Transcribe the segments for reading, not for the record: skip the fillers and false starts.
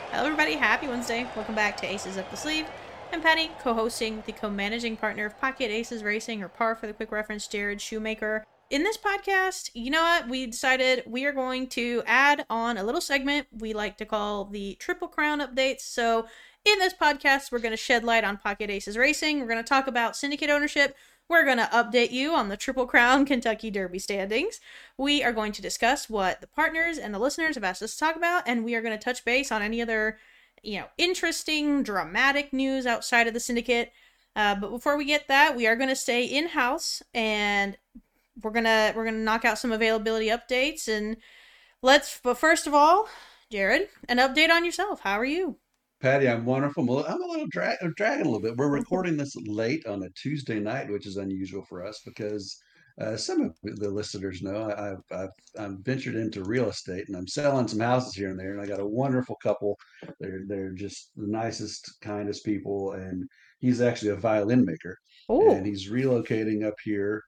Hello, everybody. Happy Wednesday. Welcome back to Aces Up the Sleeve. I'm Patty, co hosting with the co managing partner of Pocket Aces Racing, or PAR for the quick reference, Jared Shoemaker. In this podcast, you know what? We decided we are going to add on a little segment we like to call the Triple Crown updates. So, in this podcast, we're going to shed light on Pocket Aces Racing. We're going to talk about syndicate ownership. We're going to update you on the Triple Crown Kentucky Derby standings. We are going to discuss what the partners and the listeners have asked us to talk about, and we are going to touch base on any other, interesting, dramatic news outside of the syndicate. But before we get that, we are going to stay in house, and we're gonna knock out some availability updates. And let's. But first of all, Jared, an update on yourself. How are you? Patty, I'm wonderful. I'm a little dragging a little bit. We're recording this late on a Tuesday night, which is unusual for us because some of the listeners know I've ventured into real estate and I'm selling some houses here and there. And I got a wonderful couple. They're just the nicest, kindest people. And he's actually a violin maker, and Oh. he's relocating up here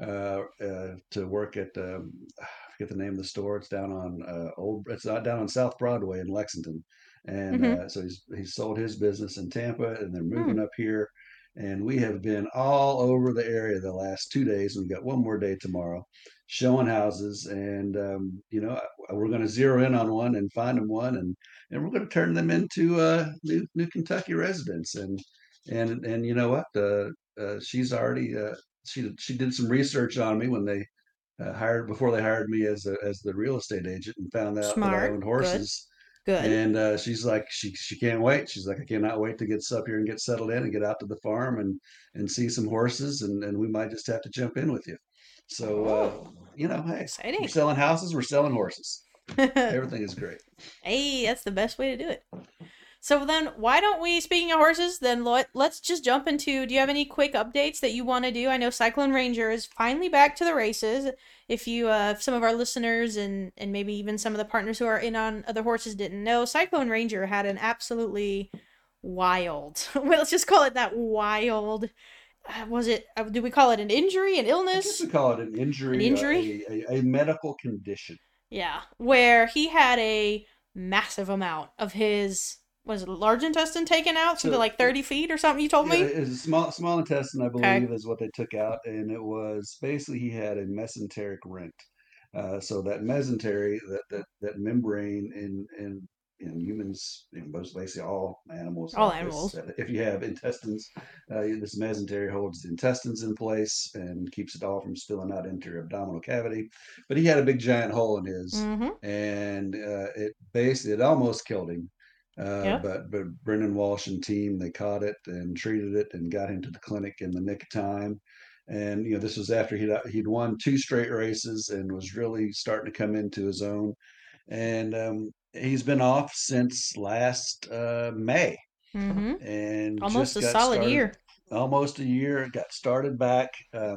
to work at I forget the name of the store. It's down on It's not down on South Broadway in Lexington, and Mm-hmm. so he's sold his business in Tampa, and they're moving Hmm. up here. And we have been all over the area the last 2 days. We've got one more day tomorrow, showing houses, and we're going to zero in on one and find them one, and we're going to turn them into new Kentucky residents. And you know what? She's already she did some research on me when they hired before they hired me as the real estate agent, and found out that I Smart. owned Good. horses. Good. And she's like, she can't wait. She's like, I cannot wait to get up here and get settled in and get out to the farm and see some horses, and we might just have to jump in with you. So Oh, hey, we're exciting. selling houses, we're selling horses. Everything is great. Hey, that's the best way to do it. So then, why don't we? Speaking of horses, then let's just jump into. Do you have any quick updates that you want to do? I know Cyclone Ranger is finally back to the races. If some of our listeners and maybe even some of the partners who are in on other horses didn't know, Cyclone Ranger had an absolutely wild. Well, let's just call it that wild. Was it? Do we call it an injury, an I guess we illness, call it an an injury, injury? a medical condition. Yeah, where he had a massive amount of his was it large intestine taken out, something So like 30 feet or something. You told yeah, me. it's a small intestine, I Okay. believe, is what they took out, and it was basically he had a mesenteric rent. So that mesentery, that membrane in humans, most basically all animals All have this. animals. If you have intestines, this mesentery holds the intestines in place and keeps it all from spilling out into your abdominal cavity. But he had a big giant hole in his, Mm-hmm. and it almost killed him. Yep. But Brendan Walsh and team, they caught it and treated it and got him to the clinic in the nick of time. And this was after he'd won two straight races and was really starting to come into his own. And he's been off since last May, Mm-hmm. and Almost just a got solid started year. almost a year. Got started back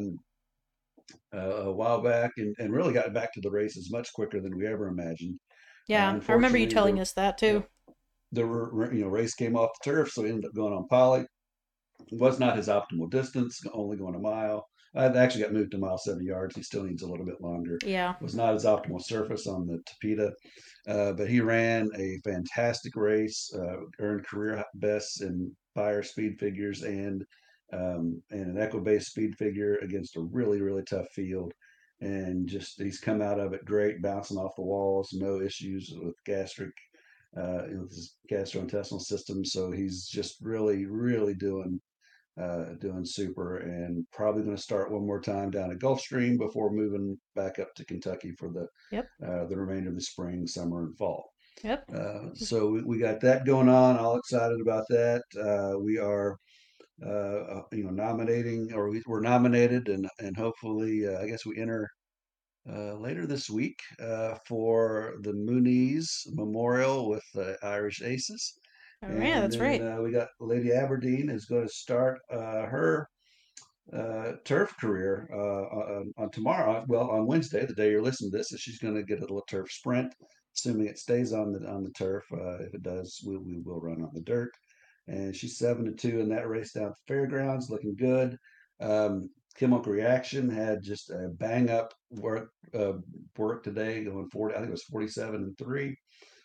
a while back, and really got back to the races much quicker than we ever imagined. Yeah, I remember you Unfortunately, telling us that yeah, too. the race came off the turf, so he ended up going on poly. It was not his optimal distance, only going a mile. I actually got moved to mile 7 yards. He still needs a little bit longer. Yeah. Was not his optimal surface on the Tapeta, but he ran a fantastic race, earned career bests in fire speed figures and an equibase speed figure against a really really tough field. And just he's come out of it great, bouncing off the walls, no issues with his gastrointestinal system. So he's just really, really doing super, and probably going to start one more time down at Gulfstream before moving back up to Kentucky for Yep. the remainder of the spring, summer, and fall. Yep. So we got that going on. All excited about that. We are nominating, or we're nominated, and hopefully, I guess we enter later this week for the Moonies Memorial with the Irish Aces. Oh yeah, And that's then right. we got Lady Aberdeen is going to start her turf career on tomorrow. Well, on Wednesday, the day you're listening to this, is she's going to get a little turf sprint, assuming it stays on the turf. If it does, we will run on the dirt. And she's 7-2 in that race down at the fairgrounds, looking good. Chemical Reaction had just a bang up work today, going 40. I think it was 47-3.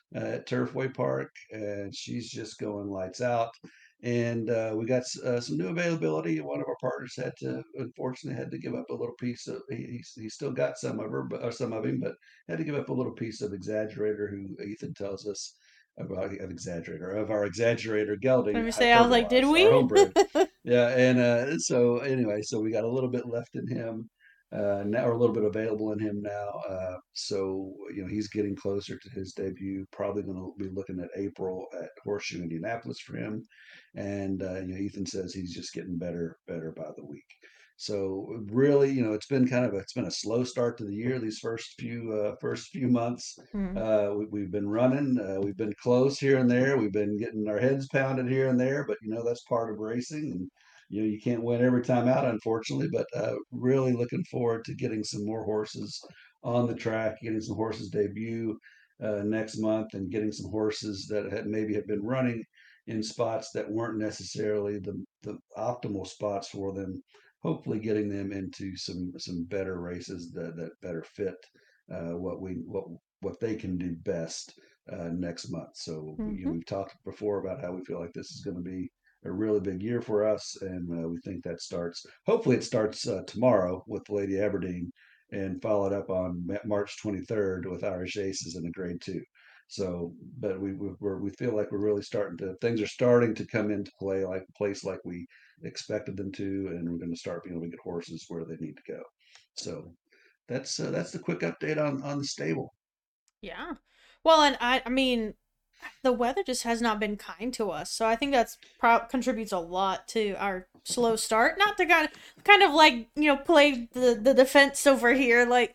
at Turfway Park, and she's just going lights out. And we got some new availability. One of our partners unfortunately, had to give up a little piece of. He still got some of her, or some of him, but had to give up a little piece of Exaggerator, who Ethan tells us about of Exaggerator of our Exaggerator Let gelding me say, I was like, did Hyperbolized, our we? homebred. Yeah, and so anyway, so we got a little bit left in him now, or a little bit available in him now. So he's getting closer to his debut. Probably going to be looking at April at Horseshoe Indianapolis for him. And Ethan says he's just getting better by the week. So really, it's been a slow start to the year. These first few months, Hmm. we've been running, we've been close here and there, we've been getting our heads pounded here and there, but that's part of racing, and you can't win every time out, unfortunately. But really looking forward to getting some more horses on the track, getting some horses debut next month, and getting some horses that maybe have been running in spots that weren't necessarily the optimal spots for them. Hopefully, getting them into some better races that better fit what they can do best next month. So Hmm. we've talked before about how we feel like this is going to be a really big year for us, and we think that starts. Hopefully, it starts tomorrow with Lady Aberdeen, and followed up on March 23rd with Irish Aces in a Grade Two. So, but we feel like we're really starting to things are starting to come into place like we expected them to, and we're going to start being able to get horses where they need to go. So that's the quick update on the stable. Yeah. Well, and I mean, the weather just has not been kind to us, so I think that's contributes a lot to our slow start. Not to kind of like play the defense over here. Like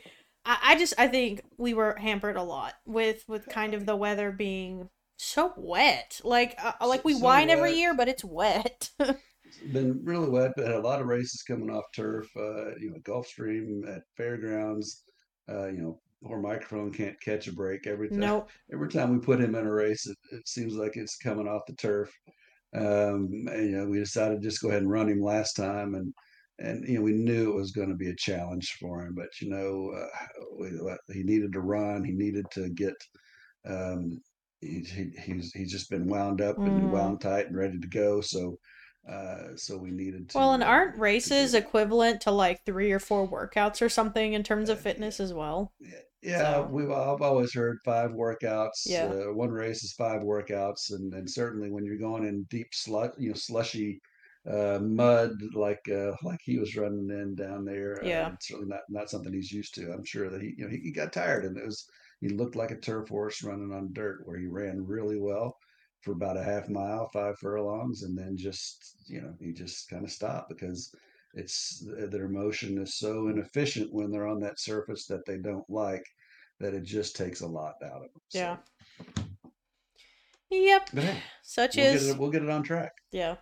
I think we were hampered a lot with kind of the weather being so wet. Like we So whine every wet. year, but it's wet. It's been really wet, but had a lot of races coming off turf. Gulfstream at fairgrounds. Or microphone can't catch a break every time. Nope. Every time we put him in a race, it seems like it's coming off the turf. And, we decided to just go ahead and run him last time, and we knew it was going to be a challenge for him. But he needed to run. He needed to get. Um, he's just been wound up and Hmm. wound tight and ready to go. So we needed Well, and aren't to get races him out. equivalent to like 3 or 4 workouts or something in terms of Uh, fitness as well? yeah, So I've always heard 5 workouts. yeah, One race is 5 workouts, and certainly when you're going in deep slushy mud like he was running in down there, yeah. it's certainly not something he's used to. I'm sure that he got tired, and he looked like a turf horse running on dirt, where he ran really well for about a half mile, 5 furlongs, and then he just kind of stopped because their motion is so inefficient when they're on that surface that they don't like, that it just takes a lot out of them. Yeah. So, Yep. but hey, Such is we'll get it on track. yeah.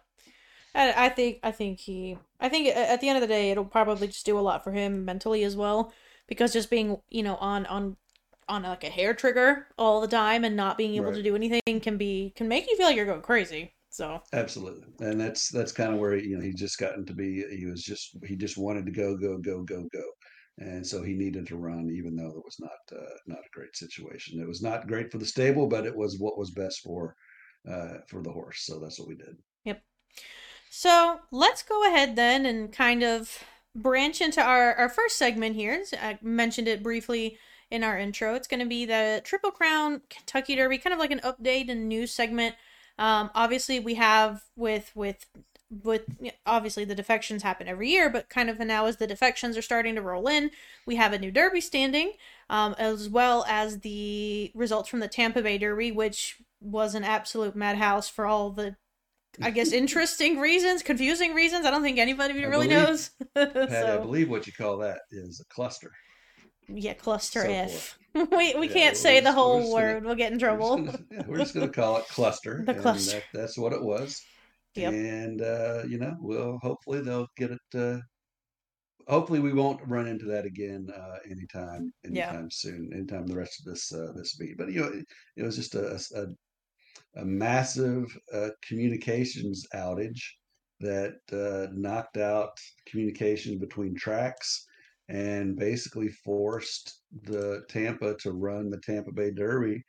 I think at the end of the day it'll probably just do a lot for him mentally as well because just being, on like a hair trigger all the time and not being able Right. to do anything can make you feel like you're going crazy. So, Absolutely. And that's kind of where he just gotten to be. He just wanted to go, go, go, go, go. And so he needed to run, even though it was not a great situation. It was not great for the stable, but it was what was best for the horse. So that's what we did. yep. So, let's go ahead then and kind of branch into our first segment here. I mentioned it briefly in our intro. It's going to be the Triple Crown Kentucky Derby, kind of like an update and news segment. Obviously, we have with obviously the defections happen every year, but kind of now as the defections are starting to roll in, we have a new Derby standing, as well as the results from the Tampa Bay Derby, which was an absolute madhouse for all the, I guess, interesting reasons, confusing reasons. I don't think anybody I really believe, knows. Patty, I So believe what you call that is a cluster. yeah, cluster So forth. F. We Yeah, can't say the we're whole just gonna word. We'll get in trouble. we're just gonna call it cluster, The and cluster. that's what it was. Yep. And we'll hopefully they'll get it. Hopefully we won't run into that again Yeah. anytime soon. Anytime the rest of this meet. But it was just a massive communications outage that knocked out communication between tracks, and basically forced the Tampa to run the Tampa Bay Derby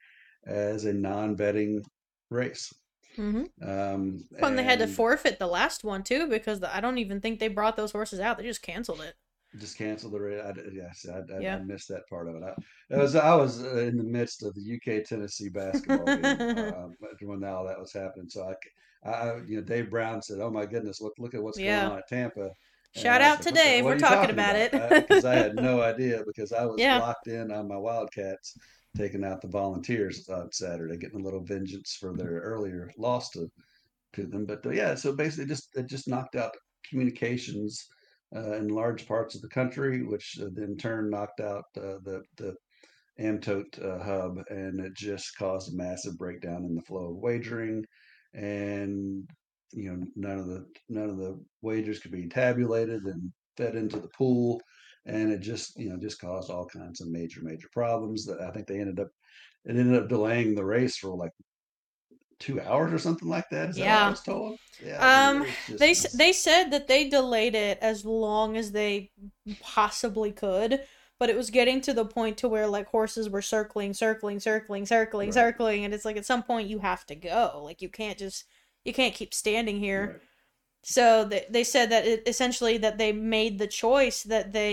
as a non-betting race. Mm-hmm. And they had to And forfeit the last one too because I don't even think they brought those horses out. They just canceled it. just canceled the race. Yes, I Yeah. missed that part of it. I was in the midst of the UK Tennessee basketball game when all that was happening. So Dave Brown said, "Oh my goodness, look at what's going Yeah. on at Tampa." And Shout I out said, to Dave. what We're are you talking talking about about?" it. Because I had no idea because I was Yeah. locked in on my Wildcats taking out the Volunteers on Saturday, getting a little vengeance for their earlier loss to them. But yeah, so basically, it just knocked out communications in large parts of the country, which in turn knocked out the Amtote hub, and it just caused a massive breakdown in the flow of wagering, and none of the wagers could be tabulated and fed into the pool, and it just caused all kinds of major problems. That I think it ended up delaying the race for like 2 hours or something like that. Is that what I Yeah. was told? Yeah, I mean it was just this. They said that they delayed it as long as they possibly could, but it was getting to the point to where like horses were Right, circling, and it's like at some point you have to go. Like you can't keep standing here. right. So they said that essentially that they made the choice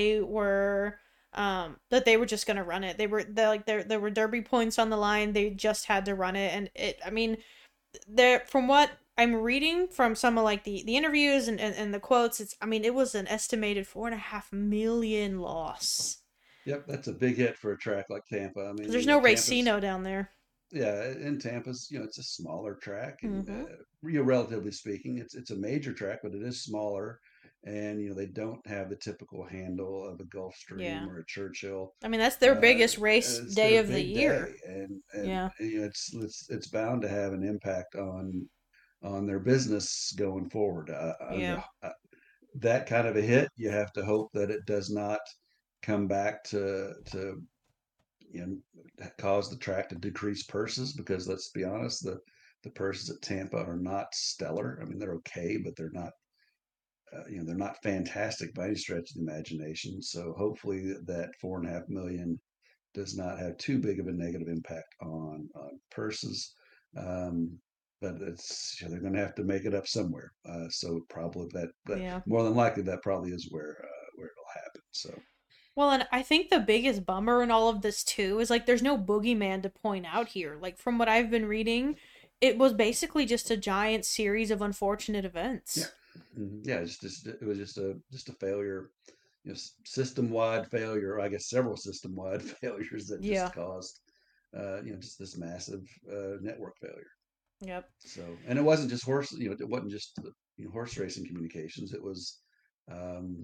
that they were just gonna run it. There were Derby points on the line. They just had to run it, and it. I mean, there from what I'm reading from some of like the interviews and the quotes, it's I mean it was an estimated 4.5 million loss Yep, that's a big hit for a track like Tampa. I because mean, there's no Tampa's, racino down there. yeah, in Tampa's, it's a smaller track, and Mm-hmm. relatively speaking, it's a major track, but it is smaller, and they don't have the typical handle of a Gulfstream Yeah, or a Churchill. I mean that's their biggest race It's day their of the big year. day, and Yeah, it's bound to have an impact on their business going forward. yeah, That kind of a hit, you have to hope that it does not come back to you cause the track to decrease purses, because let's be honest, the purses at Tampa are not stellar. I mean, they're okay, but they're not fantastic by any stretch of the imagination. So hopefully that 4.5 million does not have too big of a negative impact on purses. Um, but they're going to have to make it up somewhere. So probably that yeah. more than likely that probably is where it'll happen. So Well, and I think the biggest bummer in all of this too is like there's no boogeyman to point out here. Like from what I've been reading, it was basically just a giant series of unfortunate yeah, events. yeah, it was just a failure, system wide failure. I guess several system wide failures that just Yeah. caused just this massive network failure. Yep. So, and it wasn't just it wasn't just horse racing communications. It was um,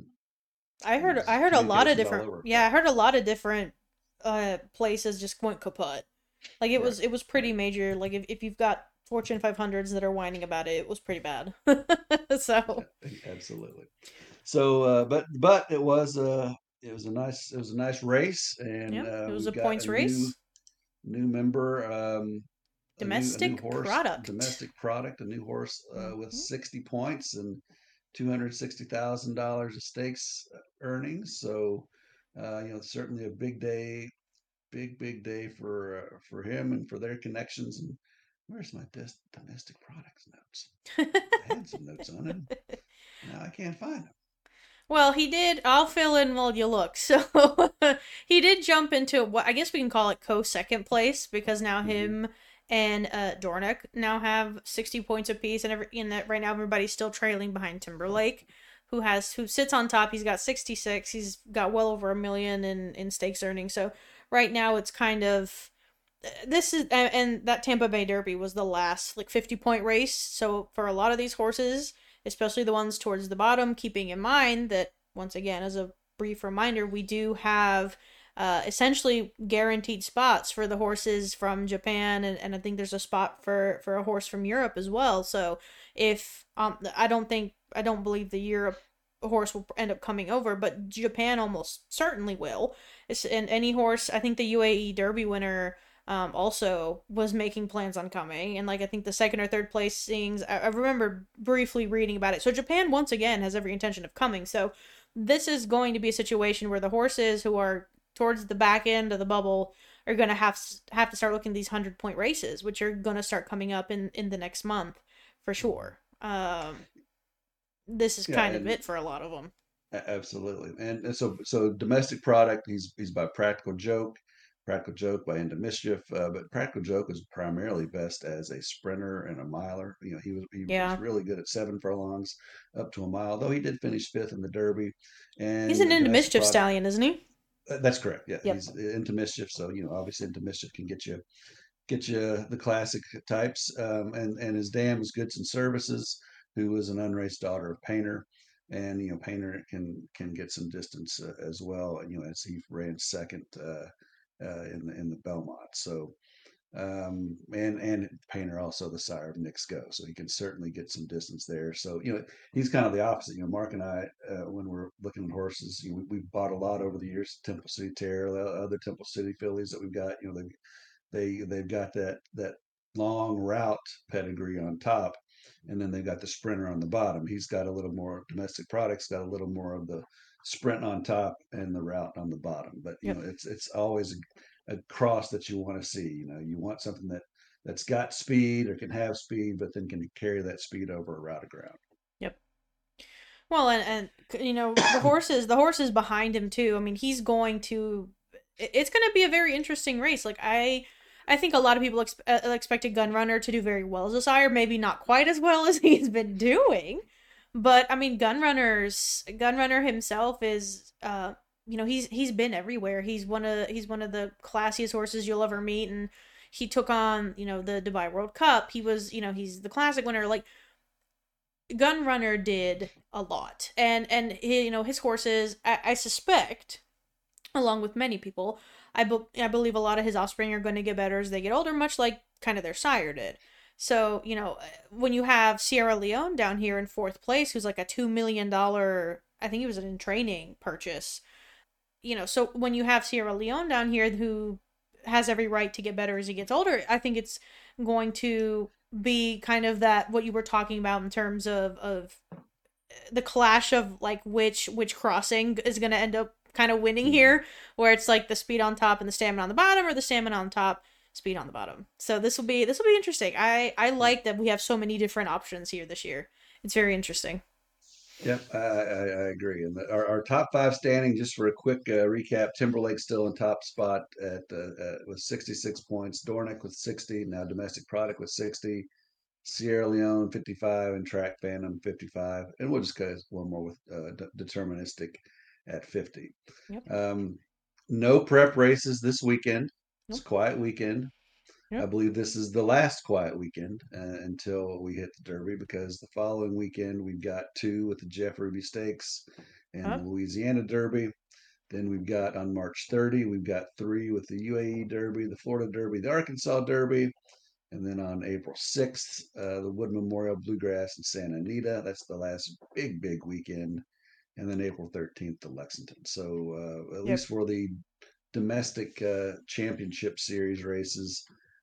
I heard a lot of communications all different over. yeah, I heard a lot of different places just went kaput. Like Right, it was pretty right. major. Like if you've got Fortune 500s that are whining about it, it was pretty bad. So, Yeah, absolutely. So, but it was a nice race, and yeah, it was a we've got a points race. new member, a new Domestic horse, product. domestic product, a new horse with Hmm. 60 points and $260,000 of stakes earnings. So, certainly a big day, big day for him and for their connections. And where's my domestic products notes? I had some notes on him. Now I can't find them. Well, he did. I'll fill in while you look. So he did jump into what I guess we can call it co-second place because now Mm-hmm. him and Dornick now have 60 points apiece, and that right now everybody's still trailing behind Timberlake, who sits on top. He's got 66. He's got well over 1 million in stakes earnings. So right now it's kind of this is and that Tampa Bay Derby was the last like 50-point race. So for a lot of these horses, especially the ones towards the bottom, keeping in mind that once again as a brief reminder, we do have essentially guaranteed spots for the horses from Japan, and I think there's a spot for a horse from Europe as well. So if I don't believe the Europe horse will end up coming over, but Japan almost certainly will. And any horse, I think the UAE Derby winner also was making plans on coming, and like I think the second or third placings, I remember briefly reading about it. So Japan once again has every intention of coming. So this is going to be a situation where the horses who are towards the back end of the bubble are going to have to start looking at these 100-point races, which are going to start coming up in the next month for sure. This is Yeah, kind of and it for a lot of them. absolutely. And so domestic product, he's by Practical Joke. Practical Joke by Into Mischief, but Practical Joke was primarily best as a sprinter and a miler. He was Yeah. really good at 7 furlongs up to a mile, though he did finish fifth in the Derby. He's And an the into domestic mischief product, stallion, isn't he? that's correct. Yeah, Yep. he's Into Mischief, so obviously Into Mischief can get you the classic types. And his dam is Goods and Services, who was an unraced daughter of Painter, and Painter can get some distance as well. As he ran second in the Belmont. So and Painter also the sire of Nick's Go, so he can certainly get some distance there. So he's kind of the opposite. Mark and I, when we're looking at horses, we've bought a lot over the years. Temple City Terror, other Temple City fillies that we've got. They've got that long route pedigree on top, and then they've got the sprinter on the bottom. He's got a little more domestic products, got a little more of the sprint on top and the route on the bottom. But Yep. it's always a cross that you want to see. You want something that's got speed or can have speed, but then can carry that speed over a route of ground. Yep. Well, and the horses behind him too. I mean, he's going to. It's going to be a very interesting race. Like I think a lot of people expected Gunrunner to do very well as a sire. Maybe not quite as well as he's been doing, but I mean, Gunrunner himself is. He's been everywhere. He's one of the classiest horses you'll ever meet, and he took on the Dubai World Cup. He's the classic winner. Like Gunrunner did a lot, and his horses. I suspect, along with many people, I believe a lot of his offspring are going to get better as they get older, much like kind of their sire did. So when you have Sierra Leone down here in fourth place, who's like a $2 million, I think he was in training purchase. So when you have Sierra Leone down here who has every right to get better as he gets older, I think it's going to be kind of that what you were talking about in terms of the clash of like which crossing is going to end up kind of winning Mhm. here, where it's like the speed on top and the stamina on the bottom, or the stamina on top, speed on the bottom. So this will be interesting. I like that we have so many different options here this year. It's very interesting. Yep, I agree. And our top five standing, just for a quick recap: Timberlake still in top spot with 66 points. Dornick with 60. Now Domestic Product with 60. Sierra Leone 55 and Track Phantom 55. And we'll just go one more with Deterministic at 50. Yep. Um, no prep races this weekend. It's a Nope. quiet weekend. I Yep. believe this is the last quiet weekend until we hit the Derby, because the following weekend we've got two with the Jeff Ruby Stakes and the Yep. Louisiana Derby. Then we've got on March 30, we've got three with the UAE Derby, the Florida Derby, the Arkansas Derby. And then on April 6th, the Wood Memorial Bluegrass in Santa Anita. That's the last big weekend. And then April 13th to Lexington. So at Yep. least for the domestic championship series races,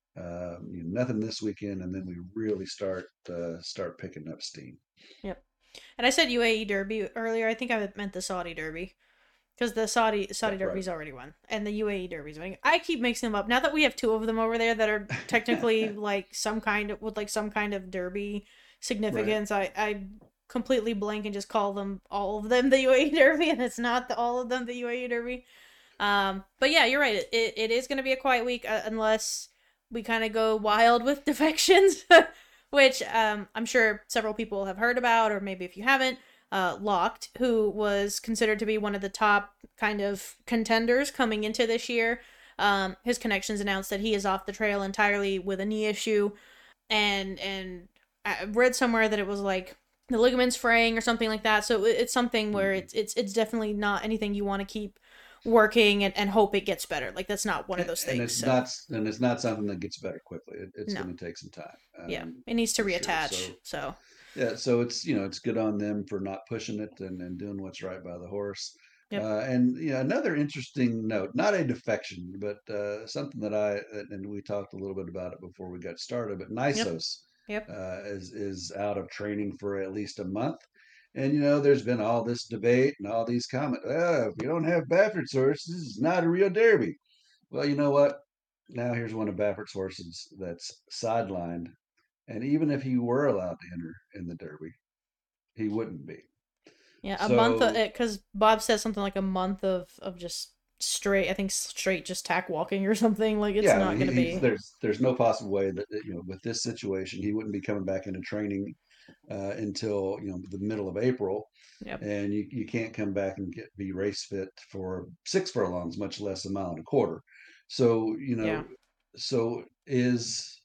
nothing this weekend, and then we really start picking up steam. Yep. And I said UAE Derby earlier. I think I meant the Saudi Derby. Because the Saudi Yeah, right. Derby's already won, and the UAE Derby's winning. I keep mixing them up now that we have two of them over there that are technically like some kind of Derby Right. significance. I completely blank and just call them all of them the UAE Derby, and it's not all of them the UAE Derby. But yeah, you're right. It is going to be a quiet week unless we kind of go wild with defections, which I'm sure several people have heard about, or maybe if you haven't. Locked, who was considered to be one of the top kind of contenders coming into this year. His connections announced that he is off the trail entirely with a knee issue, and I read somewhere that it was like the ligaments fraying or something like that. So it's something where Mhm. it's definitely not anything you want to keep working and hope it gets better. Like that's not one of And, those and things. it's So not and it's not something that gets better quickly. It's no, going to take some time, yeah, it needs to for sure. reattach. So So yeah, so it's good on them for not pushing it and doing what's right by the horse. yep, And another interesting note, not a defection, but something that and we talked a little bit about it before we got started. But yep, Nisos yep, is out of training for at least a month, and there's been all this debate and all these comments. If you don't have Baffert sources, it's not a real derby. Well, you know what? now here's one of Baffert's horses that's sidelined, and even if he were allowed to enter in the Derby, he wouldn't be. Yeah, a month of So it, because Bob said something like a month of just straight, I think straight just tack walking or something. Like it's yeah, I not mean, gonna he's be. there's no possible way that with this situation he wouldn't be coming back into training until the middle of April, Yep. and you can't come back and be race fit for 6 furlongs, much less a mile and a quarter. So Yeah. so is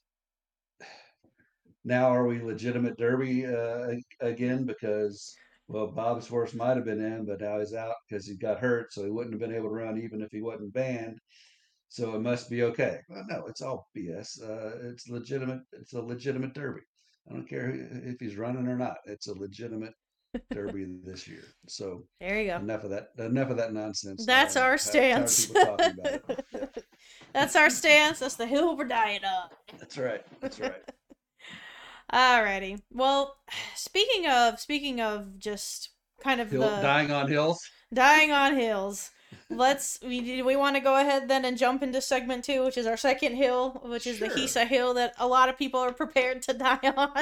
now are we legitimate Derby again? Because well, Bob's horse might have been in, but now he's out because he got hurt, so he wouldn't have been able to run even if he wasn't banned. So it must be okay. Well, no, it's all BS. It's legitimate. It's a legitimate Derby. I don't care if he's running or not. It's a legitimate Derby this year. So There you go. enough of that. Enough of that nonsense. That's our Tired of stance. people talking about it. Yeah, That's our stance. That's the hill we're dying on. that's right. That's right. Alrighty. Well, speaking of just kind of Hill the dying on hills. dying on hills. We want to go ahead then and jump into segment 2, which is our second hill, which is the Sure. Hisa hill that a lot of people are prepared to die on.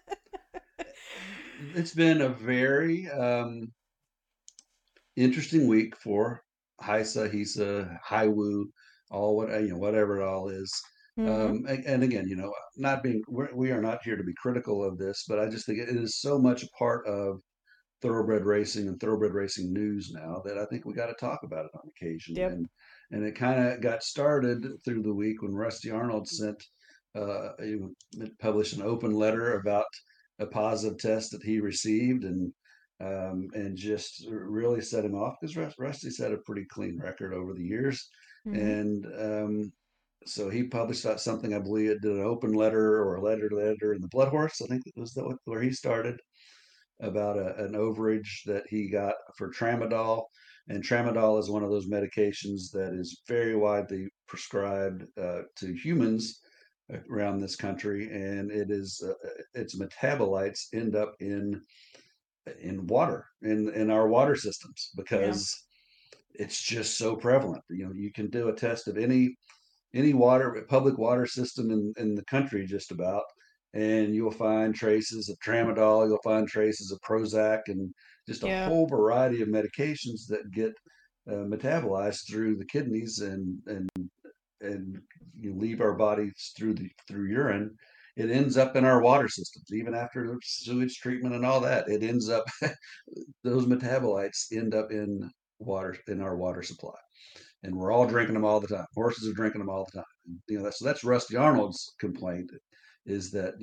It's been a very interesting week for Hisa, Hisa, Haiwu, all what whatever it all is. Mm-hmm. And again, not being we are not here to be critical of this, but I just think it is so much a part of thoroughbred racing and thoroughbred racing news now that I think we got to talk about it on occasion. Yep. And it kind of got started through the week when Rusty Arnold he published an open letter about a positive test that he received, and just really set him off because Rusty's had a pretty clean record over the years, Mm-hmm. and so he published out something. I believe it did an open letter or a letter in the Blood Horse. I think it was where he started about an overage that he got for tramadol. And tramadol is one of those medications that is very widely prescribed to humans around this country, and its metabolites end up in water in our water systems Yeah. because it's just so prevalent. You can do a test of any water public water system in the country just about, and you'll find traces of tramadol, you'll find traces of Prozac, and just a Yeah. whole variety of medications that get metabolized through the kidneys and you leave our bodies through urine. It ends up in our water systems even after sewage treatment and all that. It ends up those metabolites end up in water in our water supply, and we're all drinking them all the time. Horses are drinking them all the time. That's Rusty Arnold's complaint, is that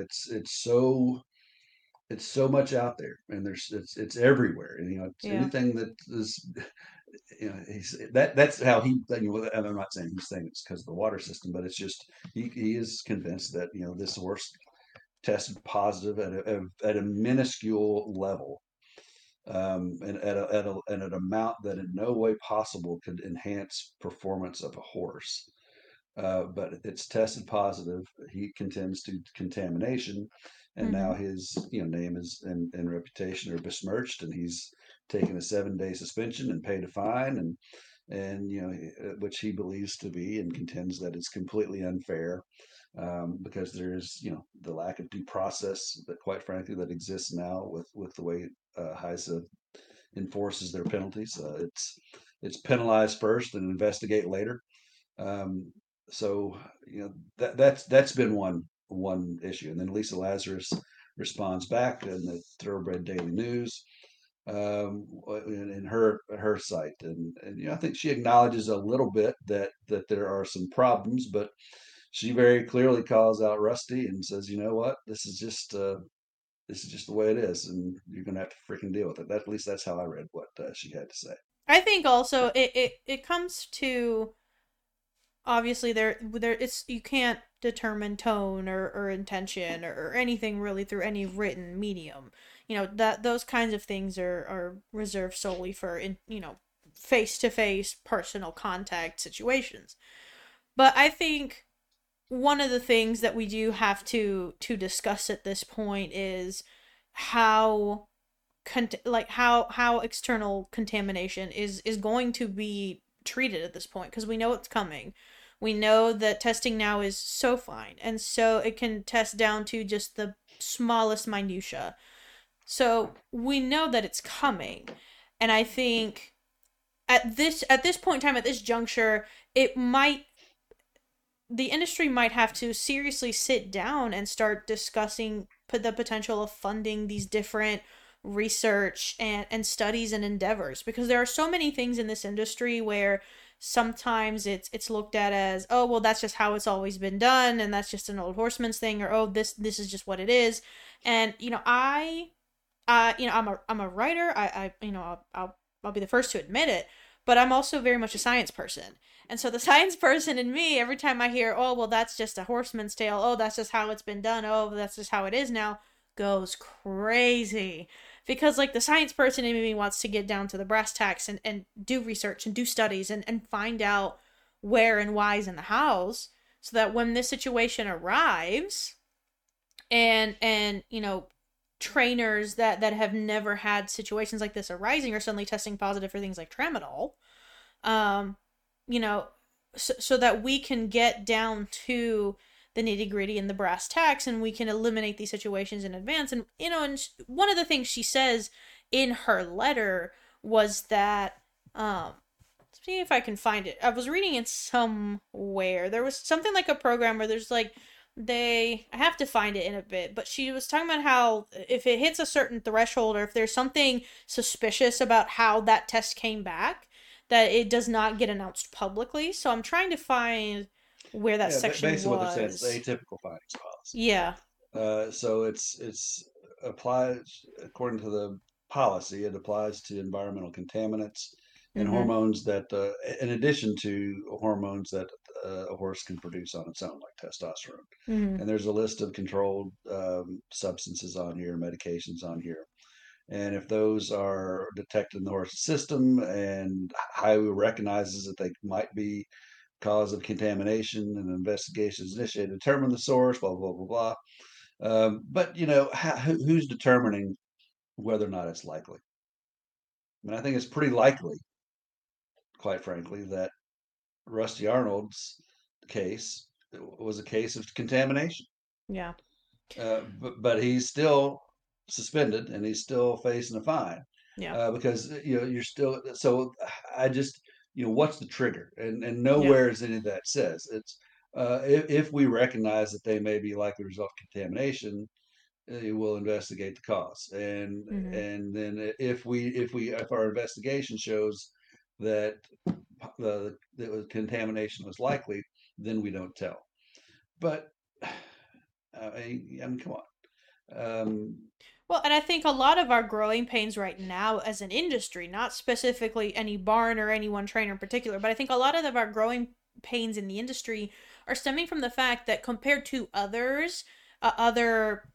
it's so much out there, and it's everywhere, and it's Yeah. anything that is that's how he. I'm not saying he's saying it's because of the water system, but it's just he is convinced that this horse tested positive at a minuscule level, and at an amount that in no way possible could enhance performance of a horse. But it's tested positive. He contends to contamination, and Mm-hmm. now his name is and reputation are besmirched, and he's taken a 7-day suspension and paid a fine, and which he believes to be and contends that it's completely unfair, because there's the lack of due process that quite frankly that exists now with the way HISA enforces their penalties. It's penalize first and investigate later. Um, so that's been one issue, and then Lisa Lazarus responds back in the Thoroughbred Daily News, in her site, and I think she acknowledges a little bit that there are some problems, but she very clearly calls out Rusty and says, you know what, this is just the way it is, and you're gonna have to freaking deal with it. At least that's how I read what she had to say. I think also it comes to, obviously there it's, you can't determine tone or intention or anything really through any written medium. That those kinds of things are reserved solely for face to face personal contact situations. But I think one of the things that we do have to discuss at this point is how how external contamination is going to be treated at this point, because we know it's coming. We know that testing now is so fine, and so it can test down to just the smallest minutia. So we know that it's coming, and I think at this point in time, at this juncture, it might the industry might have to seriously sit down and start discussing the potential of funding these different research and studies and endeavors, because there are so many things in this industry where sometimes it's looked at as, oh well, that's just how it's always been done, and that's just an old horseman's thing, or oh, this is just what it is. And I'm a writer. I'll be the first to admit it, but I'm also very much a science person. And so the science person in me, every time I hear, oh well, that's just a horseman's tale. Oh, that's just how it's been done. Oh, that's just how it is now, goes crazy. Because like the science person in me wants to get down to the brass tacks and do research and do studies and find out where and whys and the hows, so that when this situation arrives, and trainers that have never had situations like this arising are suddenly testing positive for things like tramadol, um you know so that we can get down to the nitty gritty and the brass tacks, and we can eliminate these situations in advance. And one of the things she says in her letter was that, see if I can find it. I was reading it somewhere. There was something like a program where there's like, I have to find it in a bit, but she was talking about how if it hits a certain threshold, or if there's something suspicious about how that test came back, that it does not get announced publicly. So I'm trying to find where that Yeah, section basically what they're saying is the was. atypical findings policy. Yeah. So it's applies according to the policy. It applies to environmental contaminants and Mm-hmm. hormones that, in addition to hormones that a horse can produce on its own, like testosterone. Mm-hmm. And there's a list of controlled substances on here, medications on here. And if those are detected in the horse's system and highway recognizes that they might be cause of contamination, and investigations initiated to determine the source, blah, blah, blah, blah. But, who's determining whether or not it's likely? I mean, I think it's pretty likely, quite frankly, that Rusty Arnold's case was a case of contamination. Yeah. But he's still suspended and he's still facing a fine, Yeah. because you're still. So I just, what's the trigger? And Yeah. nowhere is any of that says it's, if we recognize that they may be likely result of contamination, we'll investigate the cause. and Mm-hmm. and then if our investigation shows that the contamination was likely, then we don't tell. But I mean, come on. Well, and I think a lot of our growing pains right now as an industry, not specifically any barn or any one trainer in particular, but I think a lot of our growing pains in the industry are stemming from the fact that compared to other,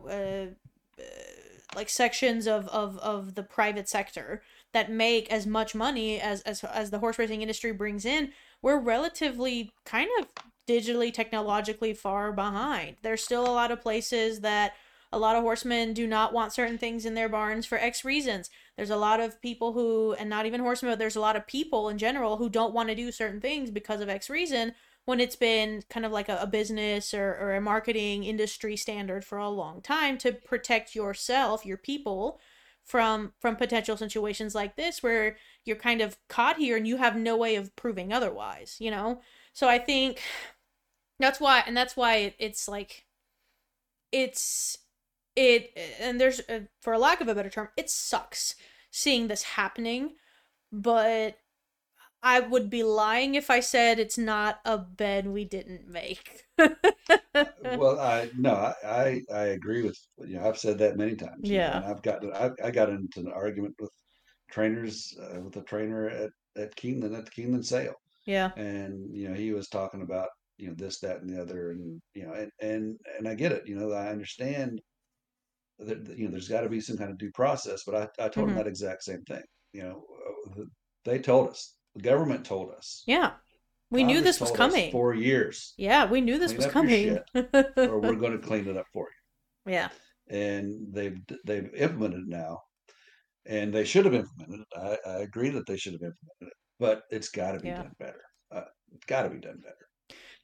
like sections of the private sector that make as much money as the horse racing industry brings in, we're relatively kind of digitally, technologically far behind. There's still a lot of places that a lot of horsemen do not want certain things in their barns for X reasons. There's a lot of people who, and not even horsemen, but there's a lot of people in general who don't want to do certain things because of X reason, when it's been kind of like a business or a marketing industry standard for a long time to protect yourself, your people, from potential situations like this where you're kind of caught here and you have no way of proving otherwise. So I think that's why it's like it's it and there's for lack of a better term, it sucks seeing this happening, but I would be lying if I said it's not a bed we didn't make. Well, I no, I agree with, I've said that many times, Yeah. and I got into an argument with trainers, with a trainer at Keeneland, at the Keeneland sale. Yeah. And he was talking about, this, that, and the other. And and I get it. I understand that, there's got to be some kind of due process. But I told him Mhm. that exact same thing. you know they told us, the government told us, Yeah. We knew Congress this was told us coming. for years, Yeah, we knew this clean was up your coming. shit or we're going to clean it up for Yeah. you. And they've implemented it now, and they should have implemented it. I agree that they should have implemented it, but it's got to be Yeah. done better. It's got to be done better.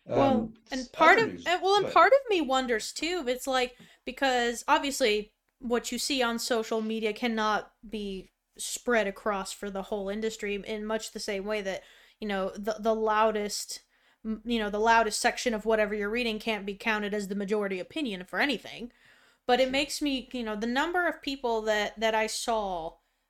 Well, and Other news. Go ahead. part of me wonders too. It's like because obviously what you see on social media cannot be spread across for the whole industry in much the same way that the loudest the loudest section of whatever you're reading can't be counted as the majority opinion for anything. But it Sure. makes me the number of people that I saw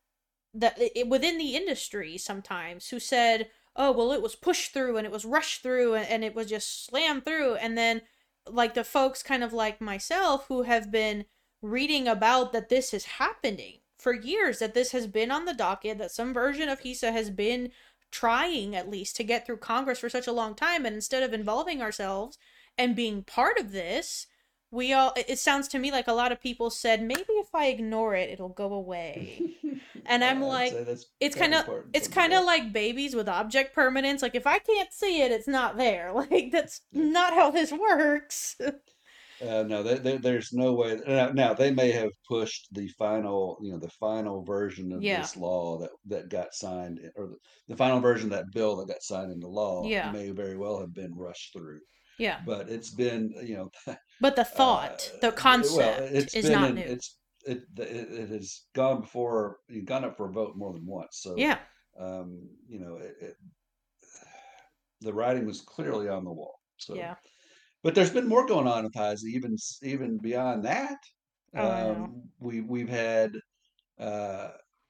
within the industry sometimes who said, "Oh, well, it was pushed through and it was rushed through and it was just slammed through," and then like the folks kind of like myself who have been reading about that this is happening for years, that this has been on the docket, that some version of HISA has been trying at least to get through Congress for such a long time, and instead of involving ourselves and being part of this, we all it sounds to me like a lot of people said maybe if I ignore it it'll go away. And I'm I'd like, say that's it's kind probably of part it's some of kind that. of like babies with object permanence. Like if I can't see it, it's not there. Like that's Yeah. not how this works. No, there's no way. Now they may have pushed the final, the final version of Yeah. this law that got signed, or the final version of that bill that got signed into law Yeah. may very well have been rushed through. Yeah. But it's been, But the uh, thought, the well, concept it's is been not in new. it has gone before, gone up for a vote more than once. So, Yeah. um, you know, it, it, the writing was clearly on the wall. So, Yeah. but there's been more going on with Heisey, even beyond that. Oh, I know. We've had uh,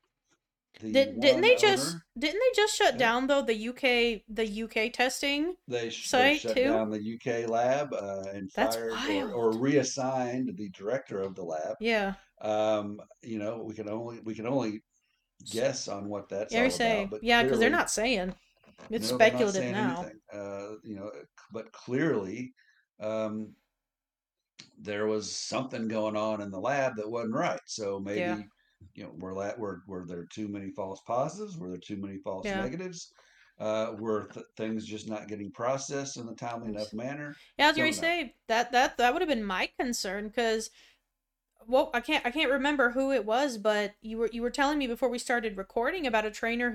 the one owner. Didn't they just shut Yeah, down though the UK testing they site shut too? down the UK lab and That's fired or wild. reassigned the director of the lab. Yeah. We can only guess on what that's Yeah, we all about, say. but Yeah, because they're clearly, not saying. It's no, they're not speculative saying now. anything. But clearly, um, there was something going on in the lab that wasn't right. So Yeah. maybe, were there too many false positives? Were there too many false Yeah. negatives? Were things just not getting processed in a timely enough manner? Yeah, I was gonna Don't know. say that would have been my concern because well, I can't remember who it was, but you were telling me before we started recording about a trainer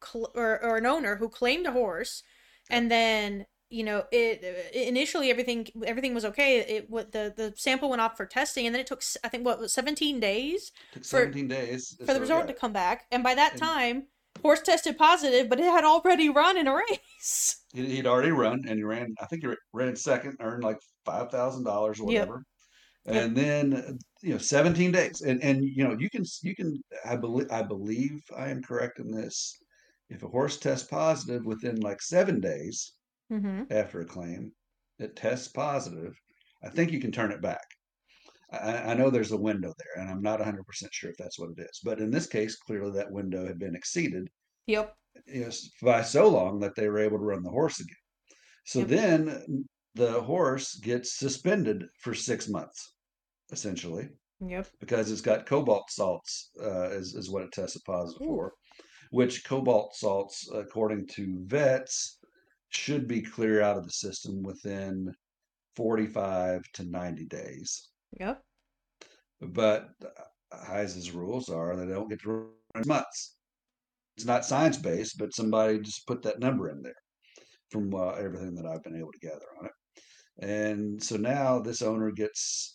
or an owner who claimed a horse, Yep. and then it initially everything was okay. The sample went off for testing, and then it took I think what was 17 days Took for 17 days. for the So result yeah, to come back, and by that and time horse tested positive, but it had already run in a race. he'd already run, and he ran. I think he ran second, earned like $5,000 or Yep. whatever. Yep. And then 17 days, and you can I believe I am correct in this. If a horse tests positive within like 7 days Mm-hmm. after a claim, it tests positive. I think you can turn it back. I know there's a window there, and I'm not 100% sure if that's what it is. But in this case, clearly that window had been exceeded, Yep. by so long that they were able to run the horse again. So Yep. then the horse gets suspended for 6 months, essentially, Yep. because it's got cobalt salts, is what it tested positive Ooh. for, which cobalt salts, according to vets, should be clear out of the system within 45 to 90 days. Yep. But Heis's rules are they don't get to run months. It's not science based, but somebody just put that number in there from everything that I've been able to gather on it. And so now this owner gets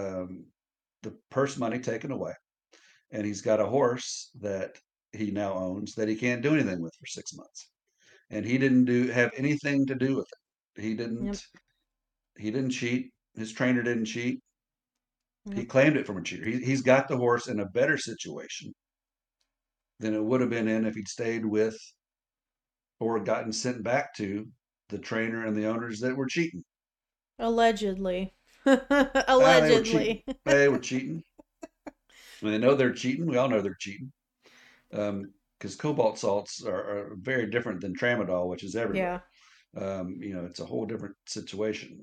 the purse money taken away, and he's got a horse that he now owns that he can't do anything with for 6 months. And he didn't do have anything to do with it. He didn't Yep. he didn't cheat. His trainer didn't cheat. He Yep. claimed it from a cheater. He's got the horse in a better situation than it would have been in if he'd stayed with or gotten sent back to the trainer and the owners that were cheating. Allegedly. They were cheating. Allegedly. They were cheating. When they know they're cheating, we all know they're cheating. Because cobalt salts are very different than tramadol, which is everywhere. Yeah. It's a whole different situation.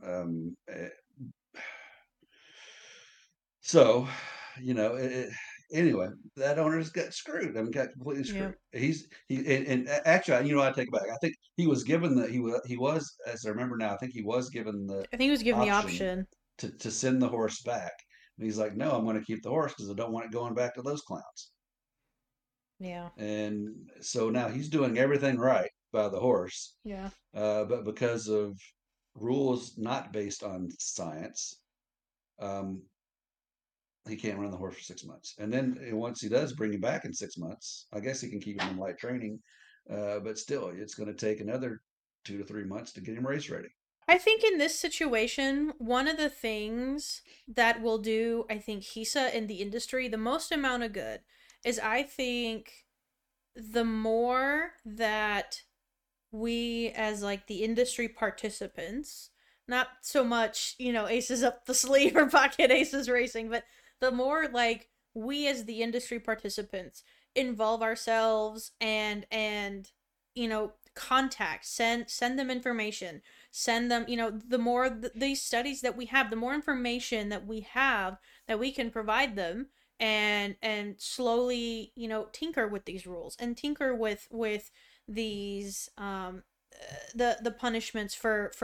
So, you know, anyway, that owner's got screwed. I mean, got completely Yep. screwed. And actually, I take it back. I think he was given he was, as I remember now, I think he was given the I think he was given the option option. to send the horse back. And he's like, no, I'm going to keep the horse because I don't want it going back to those clowns. Yeah. And so now he's doing everything right by the horse, Yeah. but because of rules not based on science, um, he can't run the horse for 6 months. And then once he does bring him back in 6 months, I guess he can keep him in light training, but still, it's going to take another 2 to 3 months to get him race ready. I think in this situation, one of the things that will do, I think, HISA in the industry the most amount of good is I think the more that we as like the industry participants, not so much, aces up the sleeve or pocket aces racing, but the more like we as the industry participants involve ourselves and contact, send them information, send them, the more these studies that we have, the more information that we have that we can provide them, and slowly, tinker with these rules and tinker with these the punishments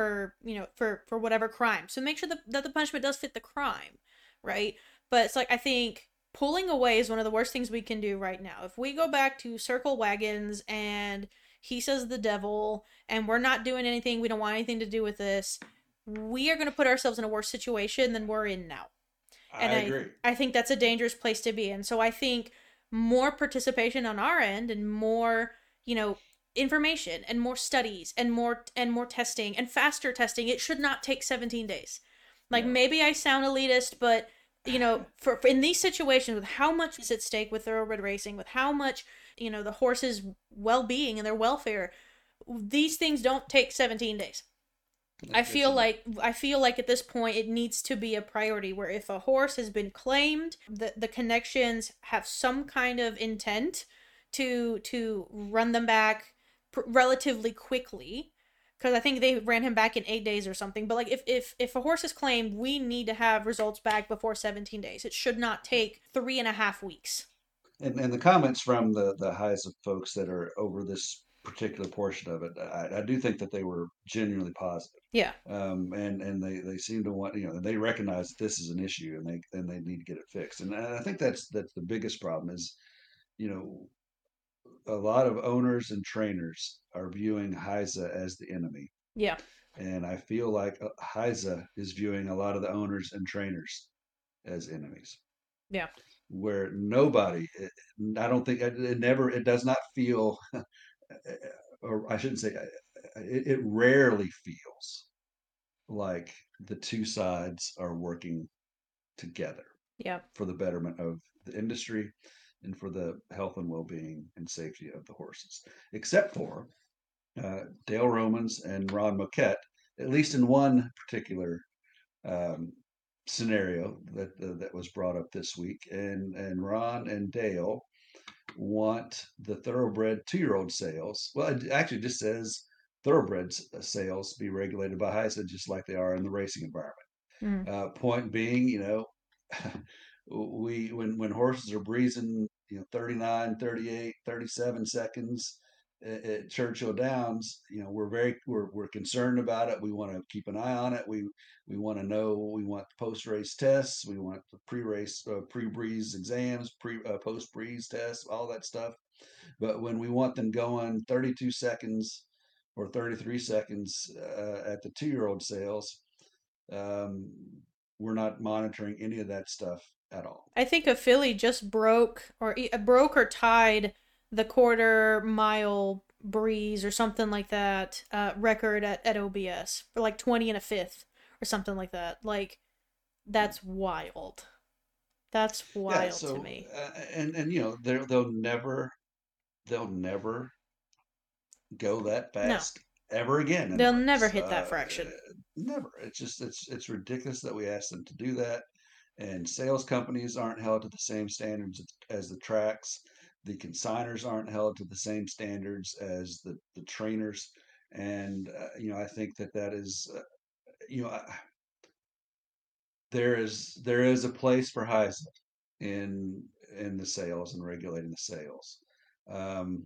for whatever crime. So make sure that the punishment does fit the crime, right? But it's like, I think pulling away is one of the worst things we can do right now. If we go back to circle wagons and he says the devil and we're not doing anything, we don't want anything to do with this, we are going to put ourselves in a worse situation than we're in now. And I agree. I think that's a dangerous place to be in. So I think more participation on our end and more, information and more studies and more testing and faster testing. It should not take 17 days. Like, No. maybe I sound elitist, but for in these situations with how much is at stake with thoroughbred racing, with how much, the horses' well-being and their welfare, these things don't take 17 days. I It's feel not. like I feel like at this point it needs to be a priority where if a horse has been claimed, the connections have some kind of intent to run them back relatively quickly, because I think they ran him back in 8 days or something. But like, if a horse is claimed, we need to have results back before 17 days. It should not take 3.5 weeks. And the comments from the HISA folks that are over this particular portion of it, I do think that they were genuinely positive. Yeah. And they seem to want, they recognize that this is an issue, and they need to get it fixed. And I think that's the biggest problem is, you know, a lot of owners and trainers are viewing HISA as the enemy. Yeah. And I feel like HISA is viewing a lot of the owners and trainers as enemies, Yeah. where nobody, I don't think it does not feel, or I shouldn't say, it rarely feels like the two sides are working together Yeah. for the betterment of the industry and for the health and well-being and safety of the horses, except for Dale Romans and Ron Moquette, at least in one particular um, scenario that was brought up this week. And Ron and Dale want the thoroughbred 2-year-old sales. Well, it actually just says thoroughbred sales be regulated by HISA just like they are in the racing environment. Mm. Point being, when horses are breezing, 39, 38, 37 seconds at Churchill Downs, we're concerned about it. We want to keep an eye on it. We want to know. We want post race tests. We want the pre race, pre breeze exams, pre post breeze tests, all that stuff. But when we want them going 32 seconds or 33 seconds at the 2-year-old sales, um, we're not monitoring any of that stuff at all. I think a filly just broke or tied the quarter mile breeze or something like that record at OBS for like 20 and a fifth or something like that. Like, that's wild. That's Yeah. wild to So me. and they'll never go that No, fast ever again in the they'll never race. hit that fraction. Never. It's ridiculous that we ask them to do that. And sales companies aren't held to the same standards as the tracks. The consigners aren't held to the same standards as the trainers. And I think that is you know there is a place for HISA in in the sales and regulating the sales. Um,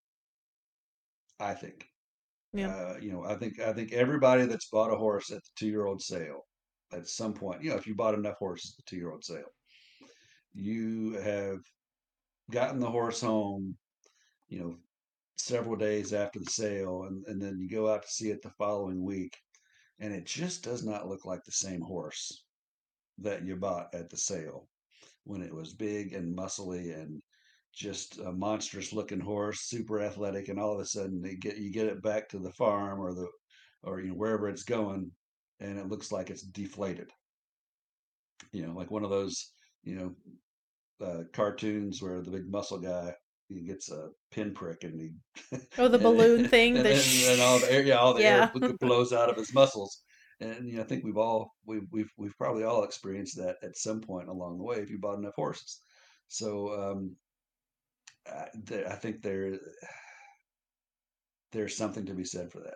I think. Yeah. I think everybody that's bought a horse at the 2-year-old sale, at some point, if you bought enough horses at the 2-year-old sale, you have gotten the horse home, you know, several days after the sale, and then you go out to see it the following week, and it just does not look like the same horse that you bought at the sale when it was big and muscly and just a monstrous looking horse, super athletic, and all of a sudden you get it back to the farm or wherever it's going, and it looks like it's deflated. Like one of those you know cartoons where the big muscle guy he gets a pinprick and he Oh, the and, balloon thing. The and all the air, yeah, all the air yeah. blows out of his muscles. And I think we've probably all experienced that at some point along the way if you bought enough horses. So I think there's something to be said for that.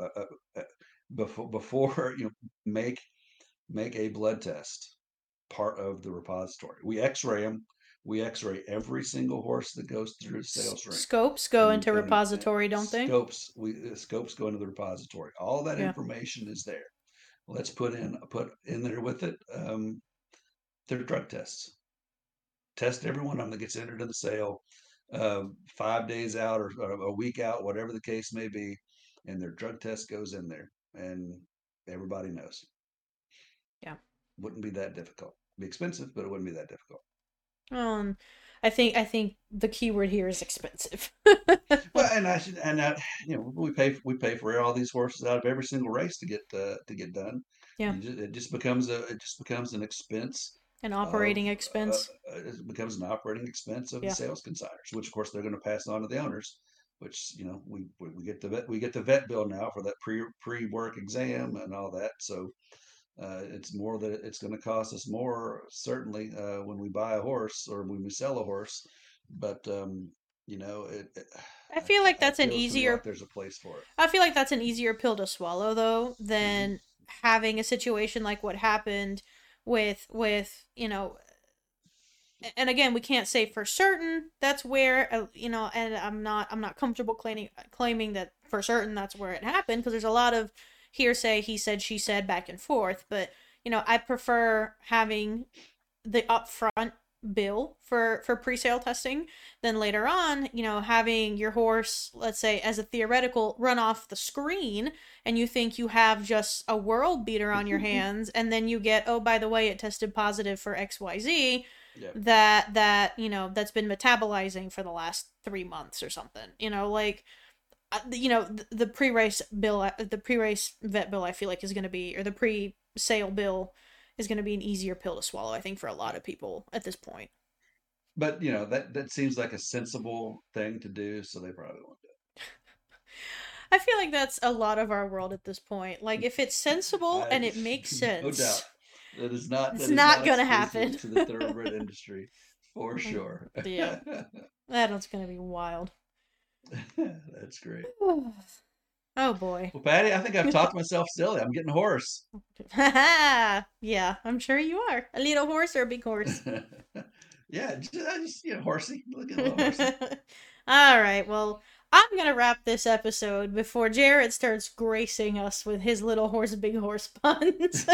Before make make a blood test part of the repository. We X-ray them. We X-ray every single horse that goes through the sales ring, Scopes go and into repository, don't they? scopes go into the repository. All that Yeah. information is there. Let's put in there with it their drug tests. Test every one of them that gets entered in the sale, 5 days out or a week out, whatever the case may be, and their drug test goes in there, and everybody knows. Yeah. Wouldn't be that difficult. It'd be expensive, but it wouldn't be that difficult. I think the key word here is expensive. Well, we pay for all these horses out of every single race to get done. Yeah. It just becomes an expense An of operating expense. it becomes an operating expense of the Yeah. sales consignors, which of course they're going to pass on to the owners. Which we get the vet bill now for that pre work exam and all that. So it's more that it's going to cost us more certainly when we buy a horse or when we sell a horse. But I feel like that's it an feels to me like easier there's a place for it. I feel like that's an easier pill to swallow though Hmm. than having a situation like what happened with and again we can't say for certain that's where and I'm not comfortable claiming that for certain that's where it happened because there's a lot of hearsay, he said, she said, back and forth, but I prefer having the upfront bill for pre-sale testing than later on having your horse, let's say as a theoretical, run off the screen and you think you have just a world beater on your hands and then you get, oh, by the way, it tested positive for XYZ. Yeah. That's been metabolizing for the last 3 months or something, the pre-race bill, the pre-race vet bill, I feel like is going to be, or the pre-sale bill is going to be an easier pill to swallow, I think, for a lot of people at this point. But that seems like a sensible thing to do, so they probably won't do it. I feel like that's a lot of our world at this point. Like, if it's sensible and it makes sense, no doubt, it's not going to happen to the thoroughbred industry for sure. Yeah, that's going to be wild. That's great. Oh boy. Well, Patty, I think I've talked myself silly. I'm getting a horse. Yeah, I'm sure you are. A little horse or a big horse? Yeah, just horsey. Look at a little horsey. All right, well, I'm going to wrap this episode before Jared starts gracing us with his little horse, big horse puns.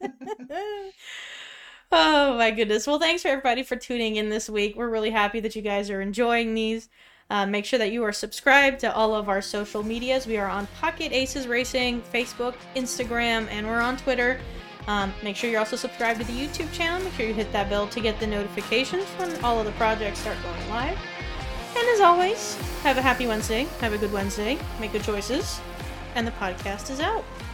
Oh my goodness. Well, thanks for everybody for tuning in this week. We're really happy that you guys are enjoying these. Make sure that you are subscribed to all of our social medias. We are on Pocket Aces Racing, Facebook, Instagram, and we're on Twitter. Make sure you're also subscribed to the YouTube channel. Make sure you hit that bell to get the notifications when all of the projects start going live. And as always, have a happy Wednesday. Have a good Wednesday. Make good choices. And the podcast is out.